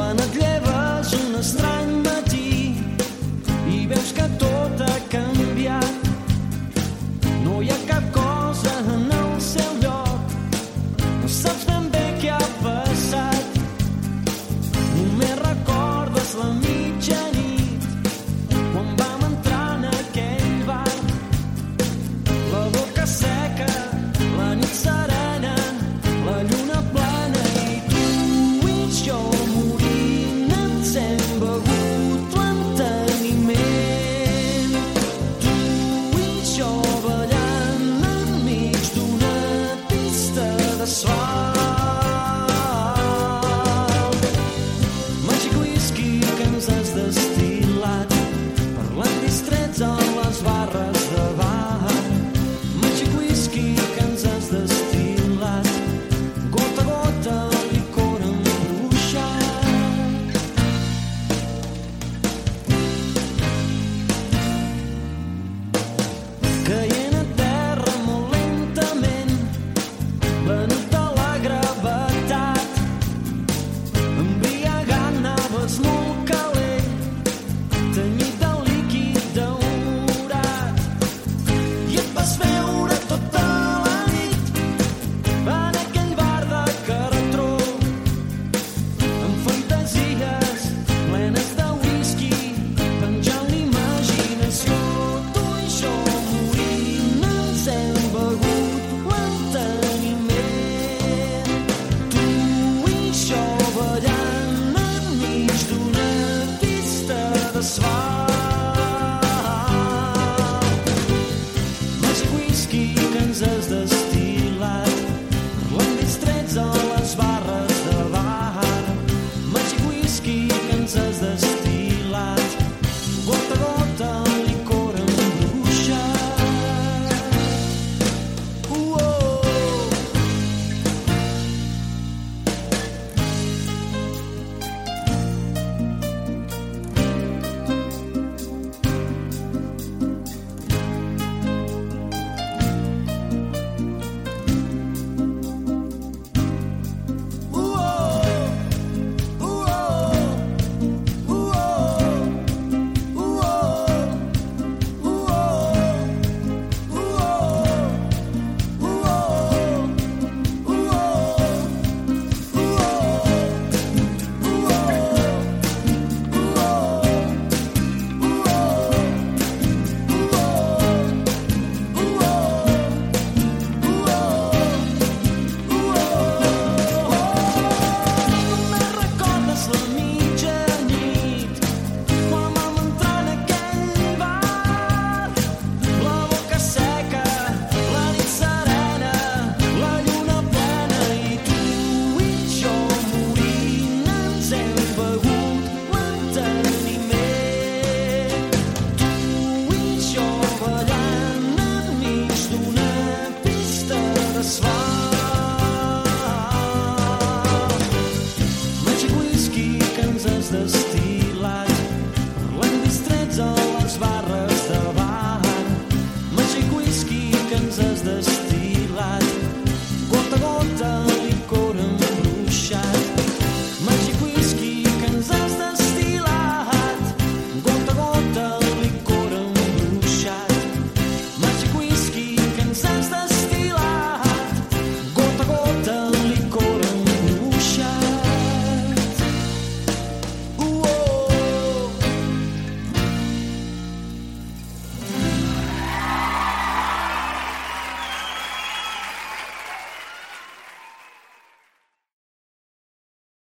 Quan et lleves un estrany matí i veus que tot ha canviat, no hi ha cap cosa en el seu lloc, no saps ben bé què ha passat, només recordes la mitjanit quan vam entrar en aquell bar, la boca seca, la nit serena, la lluna plena i tu i jo morint ens hem begut l'enteniment. Tu i jo ballant enmig d'una pista d'asfalt. Màgic whisky que ens has destil·lat, parlant distrets a les barres de bar. Màgic whisky que ens has destil·lat, gota a gota licor embruixat. Caient a terra molt lentament, venut de la gravetat, embriagant anaves molt calent, tenyit de líquid daurat, i et vas veure tota la nit en aquell bar de cartró, amb fantasies plenes de whisky, penjant l'imaginació. Tu i jo morint ens hem begut l'enteniment. Tu i jo ballant enmig d'una pista d'asfalt. Màgic whisky que ens has destil·lat, parlant distrets a les barres de bar. Màgic whisky que ens has destil·lat, gota a gota licor embruixat. Només recordes la mitjanit quan vam entrar en aquell bar, la boca seca, la nit serena, la lluna plena i tu i jo morint ens hem begut l'enteniment. Tu i jo ballant enmig d'una pista d'asfalt. Màgic whisky que ens has destil·lat,